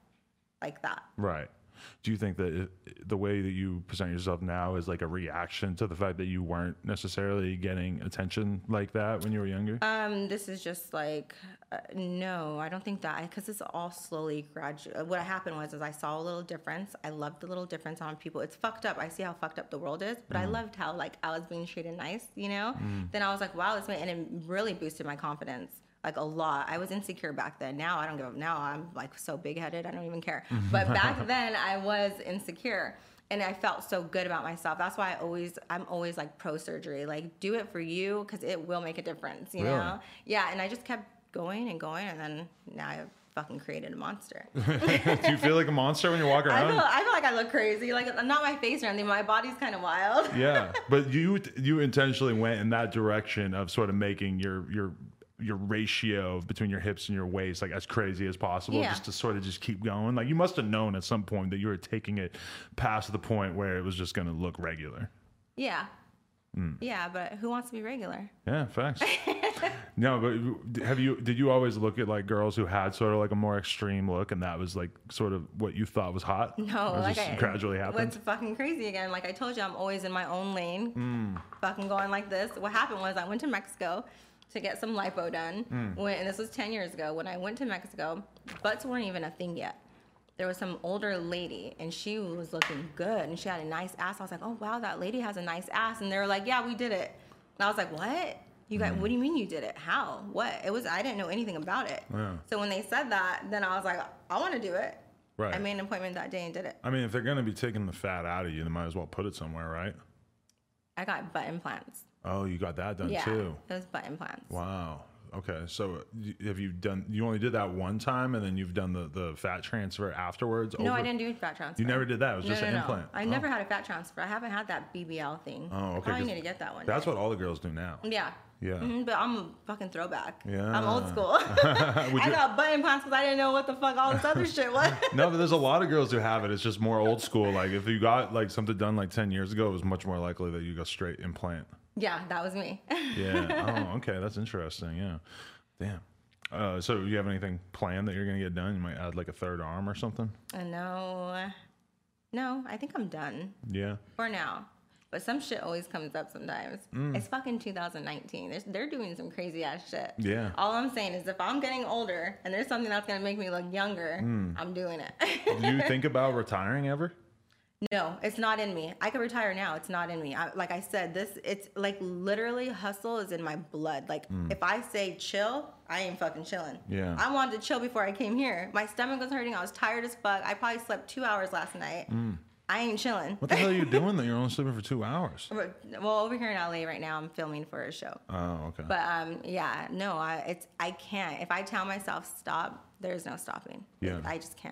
like that. Right. Do you think that it, the way that you present yourself now is like a reaction to the fact that you weren't necessarily getting attention like that when you were younger? Um, this is just like, uh, no, I don't think that, because it's all slowly gradual. What happened was, is I saw a little difference. I loved the little difference on people. It's fucked up. I see how fucked up the world is, but mm. I loved how like I was being treated nice, you know? Mm. Then I was like, wow, this made, and it really boosted my confidence. Like a lot. I was insecure back then. Now I don't give up. Now I'm like so big headed. I don't even care. But back then I was insecure and I felt so good about myself. That's why I always, I'm always like pro surgery. Like do it for you because it will make a difference, you really? know? Yeah. And I just kept going and going. And then now I fucking created a monster. Do you feel like a monster when you walk around? I feel, I feel like I look crazy. Like not my face or anything. My body's kind of wild. Yeah. But you, you intentionally went in that direction of sort of making your, your, your ratio between your hips and your waist like as crazy as possible, yeah. just to sort of just keep going. Like you must have known at some point that you were taking it past the point where it was just going to look regular. Yeah. Mm. Yeah, but who wants to be regular? Yeah, facts. No, but have you, did you always look at like girls who had sort of like a more extreme look and that was like sort of what you thought was hot? No, or like just I, gradually happened? What's fucking crazy again, like I told you, I'm always in my own lane, mm. fucking going like this. What happened was I went to Mexico to get some lipo done. Mm. When, and this was ten years ago. When I went to Mexico, butts weren't even a thing yet. There was some older lady, and she was looking good, and she had a nice ass. I was like, oh, wow, that lady has a nice ass. And they were like, yeah, we did it. And I was like, what? You got? Mm. What do you mean you did it? How? What? It was, I didn't know anything about it. Yeah. So when they said that, then I was like, I want to do it. Right. I made an appointment that day and did it. I mean, if they're going to be taking the fat out of you, they might as well put it somewhere, right? I got butt implants. Oh, you got that done yeah, too? Yeah, those butt implants. Wow. Okay. So have you done, you only did that one time and then you've done the, the fat transfer afterwards? No, over? I didn't do fat transfer. You never did that? It was no, just no, an no. implant? I oh. never had a fat transfer. I haven't had that B B L thing. Oh, okay. I probably need to get that one. That's day. what all the girls do now. Yeah. Yeah. Mm-hmm, but I'm a fucking throwback. Yeah. I'm old school. I got butt implants because I didn't know what the fuck all this other shit was. No, but there's a lot of girls who have it. It's just more old school. Like if you got like something done like ten years ago, it was much more likely that you go straight implant. Yeah, that was me. Yeah. Oh, okay. That's interesting. Yeah. Damn. Uh, so you have anything planned that you're going to get done? You might add like a third arm or something? Uh, no. No, I think I'm done. Yeah. For now. But some shit always comes up sometimes. Mm. It's fucking two thousand nineteen. They're, they're doing some crazy ass shit. Yeah. All I'm saying is if I'm getting older and there's something that's going to make me look younger, mm. I'm doing it. Do you think about retiring ever? No, it's not in me. I could retire now. It's not in me. I, like I said, this, it's like literally hustle is in my blood. Like mm. if I say chill, I ain't fucking chilling. Yeah. I wanted to chill before I came here. My stomach was hurting. I was tired as fuck. I probably slept two hours last night. Mm. I ain't chilling. What the hell are you doing that you're only sleeping for two hours? Well, over here in L A right now, I'm filming for a show. Oh, okay. But um, yeah, no, I it's I can't. If I tell myself stop, there's no stopping. Yeah. I just can't.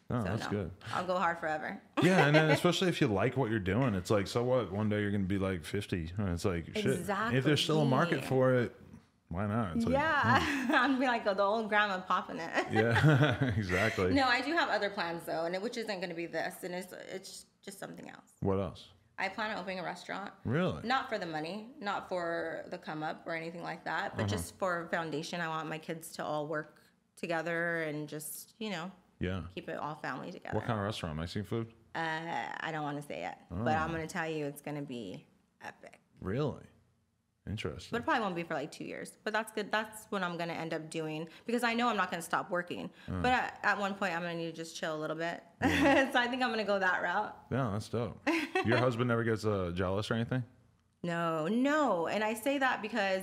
Oh, so that's no, good. I'll go hard forever. Yeah, and then especially if you like what you're doing, it's like, so what? One day you're gonna be like fifty, and it's like, shit. Exactly. If there's still a market for it, why not? It's like, yeah, hmm. I'm be like the old grandma popping it. Yeah, exactly. No, I do have other plans though, and it, which isn't going to be this, and it's it's just something else. What else? I plan on opening a restaurant. Really? Not for the money, not for the come up or anything like that, but uh-huh. just for foundation. I want my kids to all work together and just, you know, yeah, keep it all family together. What kind of restaurant? Mexican food? Uh, I don't want to say it, oh. but I'm going to tell you it's going to be epic. Really? Interesting. But it probably won't be for like two years. But that's good. That's what I'm going to end up doing because I know I'm not going to stop working. Mm. But at, at one point, I'm going to need to just chill a little bit. Yeah. So I think I'm going to go that route. Yeah, that's dope. Your husband never gets uh, jealous or anything? No, no. And I say that because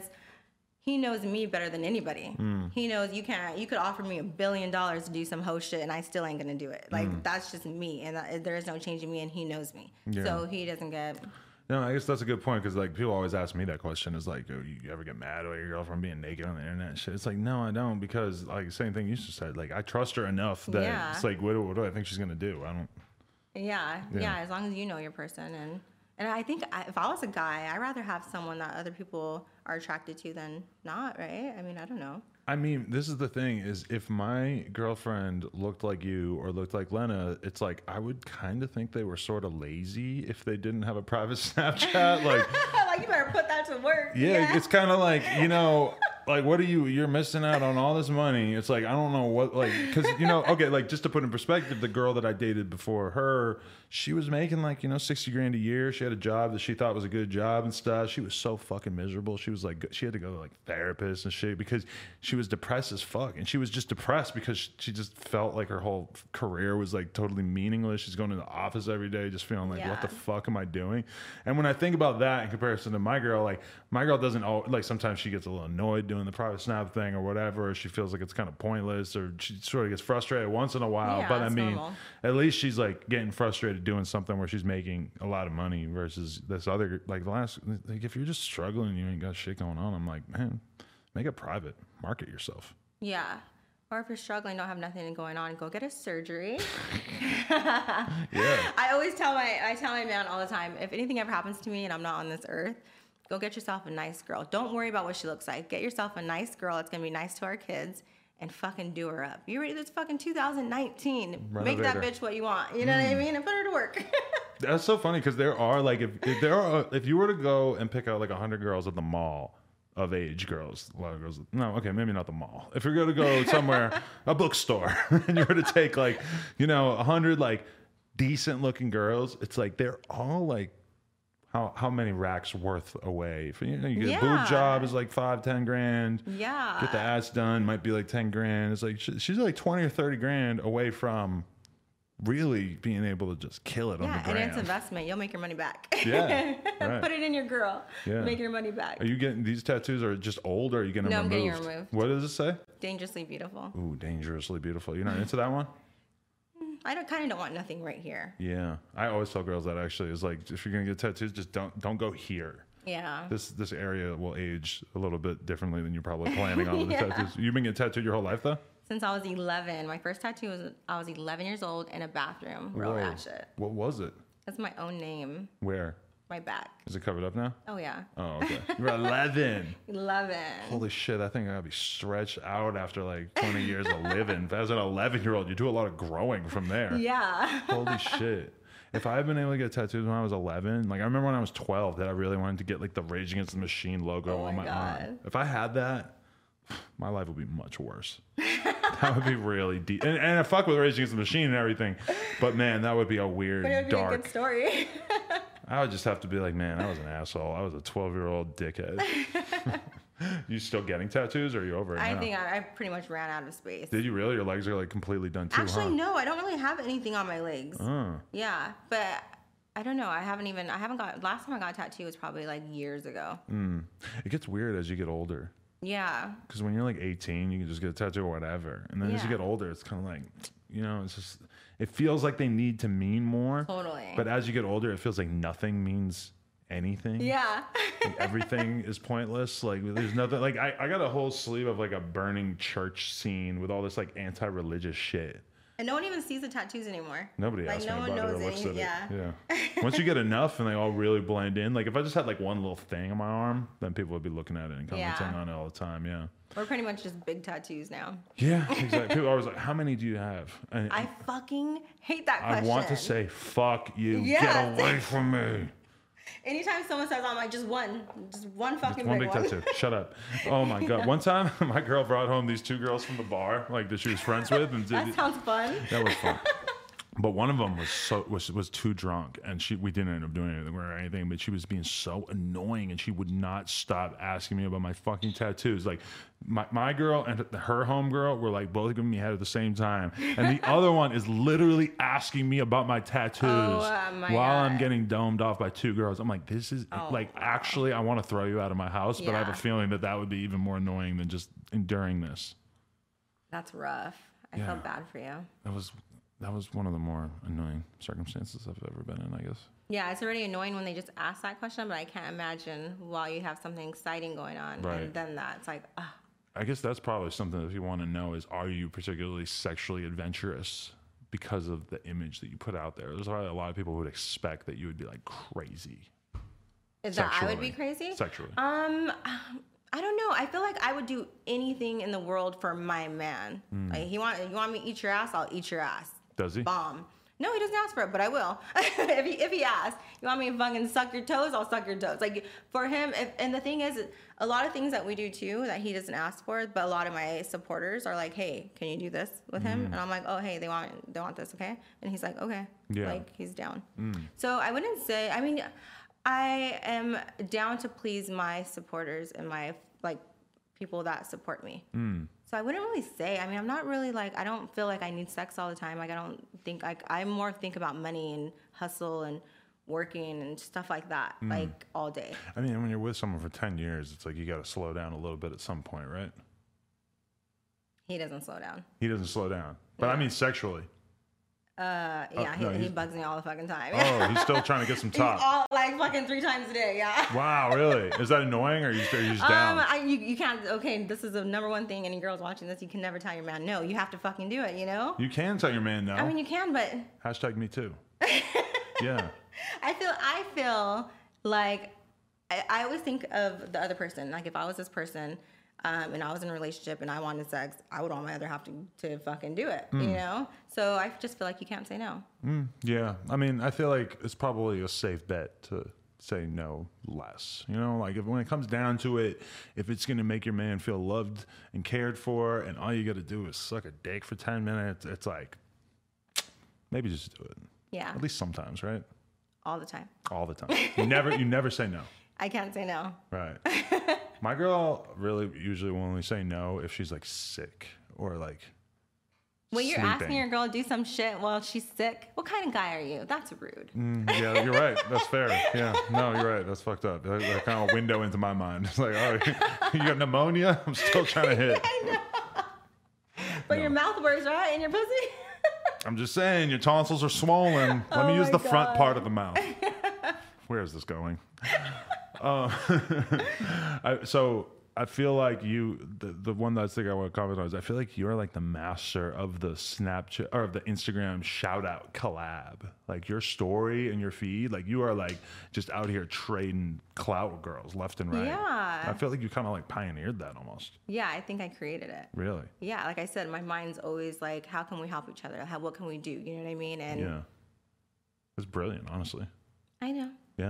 he knows me better than anybody. Mm. He knows you can't, you could offer me a billion dollars to do some hoe shit and I still ain't going to do it. Like, mm. that's just me. And that, there is no changing me and he knows me. Yeah. So he doesn't get... No, I guess that's a good point because like people always ask me that question is like, oh, you ever get mad about your girlfriend being naked on the internet and shit? It's like, no, I don't because like same thing you just said. Like I trust her enough that yeah. it's like, what, what do I think she's gonna do? I don't. Yeah, yeah, yeah. As long as you know your person and and I think I, if I was a guy, I'd rather have someone that other people are attracted to than not. Right? I mean, I don't know. I mean, this is the thing is if my girlfriend looked like you or looked like Lena, it's like I would kind of think they were sort of lazy if they didn't have a private Snapchat. Like, like you better put that to work. Yeah, yeah. It's kind of like, you know, like what are you, you're missing out on all this money. It's like, I don't know what, like, because, you know, okay, like just to put in perspective, the girl that I dated before her, she was making like, you know, sixty grand a year. She had a job that she thought was a good job and stuff. She was so fucking miserable. She was like, she had to go to like therapists and shit because she was depressed as fuck. And she was just depressed because she just felt like her whole career was like totally meaningless. She's going to the office every day just feeling like, yeah. what the fuck am I doing? And when I think about that in comparison to my girl, like my girl doesn't, all, like sometimes she gets a little annoyed doing the private snap thing or whatever, or she feels like it's kind of pointless or she sort of gets frustrated once in a while. Yeah, but I mean, normal. At least she's like getting frustrated doing something where she's making a lot of money versus this other, like the last, like if you're just struggling and you ain't got shit going on, I'm like, man, make it private, market yourself. Yeah. Or if you're struggling, don't have nothing going on, go get a surgery. Yeah. I always tell my, I tell my man all the time, if anything ever happens to me and I'm not on this earth, go get yourself a nice girl. Don't worry about what she looks like. Get yourself a nice girl that's going to be nice to our kids and fucking do her up. You ready? It's fucking two thousand nineteen. Make that bitch what you want. You know mm. what I mean? And put her to work. That's so funny because there are like, if, if there are, if you were to go and pick out like a hundred girls at the mall, of age girls, a lot of girls. No, okay, maybe not the mall. If you're going to go somewhere, a bookstore, and you were to take like, you know, a hundred like decent looking girls, it's like they're all like, how how many racks worth away? For, you know, you get yeah. a boob job is like five, ten grand. Yeah. Get the ass done might be like ten grand. It's like she, she's like twenty or thirty grand away from really being able to just kill it yeah, on the gram. And it's investment. You'll make your money back. Yeah. Right. Put it in your girl. Yeah. Make your money back. Are you getting these tattoos are just old or are you getting no, them removed? No, I'm getting removed. What does it say? Dangerously beautiful. Ooh, dangerously beautiful. You're not into that one? I don't kind of don't want nothing right here. Yeah. I always tell girls that actually is like, if you're going to get tattoos, just don't don't go here. Yeah. This this area will age a little bit differently than you're probably planning on with yeah. the tattoos. You've been getting tattooed your whole life though? Since I was eleven. My first tattoo was I was eleven years old in a bathroom. Real Whoa. ratchet. What was it? That's my own name. Where? My back. Is it covered up now? Oh, yeah. Oh, okay. You're eleven. eleven. Holy shit. I think I gotta be stretched out after like twenty years of living. As an eleven year old, you do a lot of growing from there. Yeah. Holy shit. If I had been able to get tattoos when I was eleven, like I remember when I was twelve that I really wanted to get like the Rage Against the Machine logo oh on my God. arm. If I had that, my life would be much worse. That would be really deep. And, and I fuck with Rage Against the Machine and everything. But man, that would be a weird, but it would dark. Be a good story. I would just have to be like, man, I was an asshole. I was a twelve year old dickhead. You still getting tattoos or are you over it I now? think I, I pretty much ran out of space. Did you really? Your legs are like completely done too, Actually, huh? no. I don't really have anything on my legs. Oh. Yeah. But I don't know. I haven't even, I haven't got, last time I got a tattoo was probably like years ago. Mm. It gets weird as you get older. Yeah. Because when you're like eighteen, you can just get a tattoo or whatever. And then yeah. as you get older, it's kind of like, you know, it's just, it feels like they need to mean more. Totally. But as you get older, it feels like nothing means anything. Yeah. Like everything is pointless. Like there's nothing, like I, I got a whole sleeve of like a burning church scene with all this like anti-religious shit. And no one even sees the tattoos anymore. Nobody like, asks no me one about it or knows looks any, at yeah. it. Yeah. Once you get enough and they all really blend in, like if I just had like one little thing on my arm, then people would be looking at it and commenting Yeah. on it all the time. Yeah. We're pretty much just big tattoos now. Yeah, exactly. People are always like, how many do you have? And I fucking hate that I question. want to say, fuck you. Yeah. Get away from me. Anytime someone says, I'm like, just one. Just one fucking Just one big big one. tattoo. Shut up. Oh my God. One time, my girl brought home these two girls from the bar, like that she was friends with. And That did, sounds fun. that was fun. But one of them was so was was too drunk, and she we didn't end up doing anything or anything. But she was being so annoying, and she would not stop asking me about my fucking tattoos. Like my my girl and her homegirl were like both giving me head at the same time, and the other one is literally asking me about my tattoos Oh, uh, my while I'm God. getting domed off by two girls. I'm like, this is Oh, like wow. actually, I want to throw you out of my house, but I have a Yeah. feeling that that would be even more annoying than just enduring this. That's rough. I Yeah. felt bad for you. That was. That was one of the more annoying circumstances I've ever been in, I guess. Yeah, it's already annoying when they just ask that question, but I can't imagine while you have something exciting going on. Right. And then that. It's like, ah. I guess that's probably something that if you want to know is, are you particularly sexually adventurous because of the image that you put out there? There's probably a lot of people who would expect that you would be like crazy. Is that I would Sexually. be crazy? Sexually. Um, I don't know. I feel like I would do anything in the world for my man. Hmm. Like he want you want me to eat your ass, I'll eat your ass. Does he? Bomb. No, he doesn't ask for it, but I will. if he if he asks, you want me to fucking suck your toes, I'll suck your toes. Like for him, if, and the thing is, a lot of things that we do too that he doesn't ask for, but a lot of my supporters are like, hey, can you do this with him? And I'm like, oh, hey, they want they want this, okay? And he's like, okay. Yeah. Like he's down. So I wouldn't say. I mean, I am down to please my supporters and my like people that support me. So I wouldn't really say. I mean, I'm not really like, I don't feel like I need sex all the time. Like I don't think like I more think about money and hustle and working and stuff like that, like all day. I mean, when you're with someone for ten years, it's like you got to slow down a little bit at some point, right? He doesn't slow down. He doesn't slow down. But I mean sexually. Uh, yeah, no, he, he he's- bugs me all the fucking time. Oh, he's still trying to get some He's top. all like fucking three times a day. Yeah. Wow, really? Is that annoying or are you, are you just down? Um, I, you, you can't. Okay, this is the number one thing. Any girls watching this, you can never tell your man no. You have to fucking do it. You know. You can tell your man no. I mean, you can, but Hashtag me too. Yeah. I feel I feel like I, I always think of the other person. Like if I was this person um, and I was in a relationship and I wanted sex, I would want my other half to, to fucking do it. You know. So I just feel like you can't say no. Yeah. I mean, I feel like it's probably a safe bet to say no less. You know, like if when it comes down to it, if it's going to make your man feel loved and cared for and all you got to do is suck a dick for ten minutes, it's like, maybe just do it. Yeah. At least sometimes, right? All the time. All the time. You never, you never say no. I can't say no. Right. My girl really usually will only say no if she's like sick or like When you're sleeping. asking your girl to do some shit while she's sick, what kind of guy are you? That's rude. Mm, yeah, you're right. That's fair. Yeah, no, you're right. That's fucked up. That, that kind of window into my mind. It's like, oh, you got pneumonia? I'm still trying to hit. I know. But No. your mouth works, right? And your pussy? I'm just saying, your tonsils are swollen. Let me Oh use my the front God. part of the mouth. Where is this going? Uh, I, so I feel like you, the, the one that I think I want to comment on is I feel like you're like the master of the Snapchat or of the Instagram shout out collab. Like your story and your feed, like you are like just out here trading clout with girls left and right. Yeah. I feel like you kind of like pioneered that almost. Yeah, I think I created it. Really? Yeah, like I said, my mind's always like, how can we help each other? How, what can we do? You know what I mean? And Yeah. It's brilliant, honestly. I know. Yeah.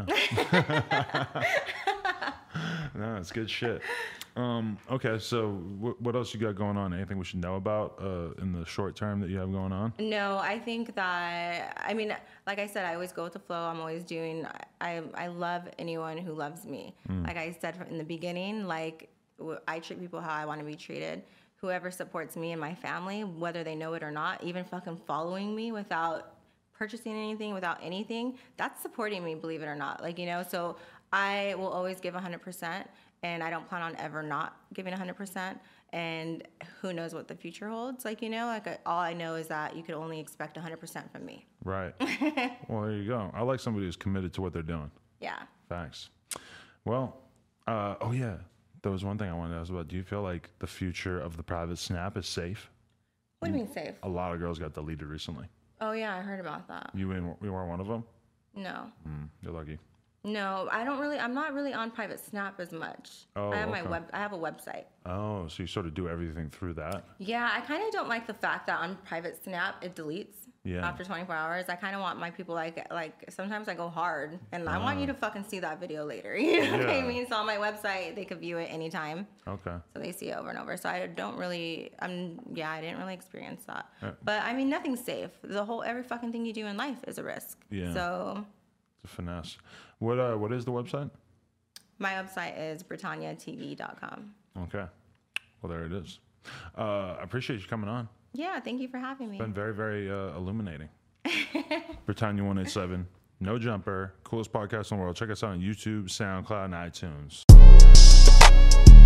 No, it's good shit. Um, okay, so wh- what else you got going on? Anything we should know about uh, in the short term that you have going on? No, I think that, I mean, like I said, I always go with the flow. I'm always doing, I, I love anyone who loves me. Like I said from in the beginning, like w- I treat people how I want to be treated. Whoever supports me and my family, whether they know it or not, even fucking following me without purchasing anything, without anything, that's supporting me, believe it or not. Like, you know, so I will always give one hundred percent. And I don't plan on ever not giving one hundred percent. And who knows what the future holds? Like, you know, like I, all I know is that you could only expect one hundred percent from me. Right. Well, there you go. I like somebody who's committed to what they're doing. Yeah. Facts. Well, uh, oh yeah, there was one thing I wanted to ask about. Do you feel like the future of the private snap is safe? What do you mean safe? A lot of girls got deleted recently. Oh yeah, I heard about that. You in, you weren't one of them? No. Mm, you're lucky. No, I don't really. I'm not really on private Snap as much. Oh, I have my okay. web. I have a website. Oh, so you sort of do everything through that? Yeah, I kind of don't like the fact that on private Snap it deletes Yeah. after twenty-four hours. I kind of want my people like like sometimes I go hard and I want you to fucking see that video later. You know what I Yeah. mean? So on my website they could view it anytime. Okay. So they see it over and over. So I don't really. I'm yeah. I didn't really experience that. Yeah. But I mean, nothing's safe. The whole every fucking thing you do in life is a risk. Yeah. So It's a finesse. What uh, what is the website? my website is britannia t v dot com. Okay. Well, there it is. Uh, I appreciate you coming on. Yeah, thank you for having me. Been very, very uh, illuminating. Britannia one eighty-seven, No Jumper, coolest podcast in the world. Check us out on YouTube, SoundCloud, and iTunes.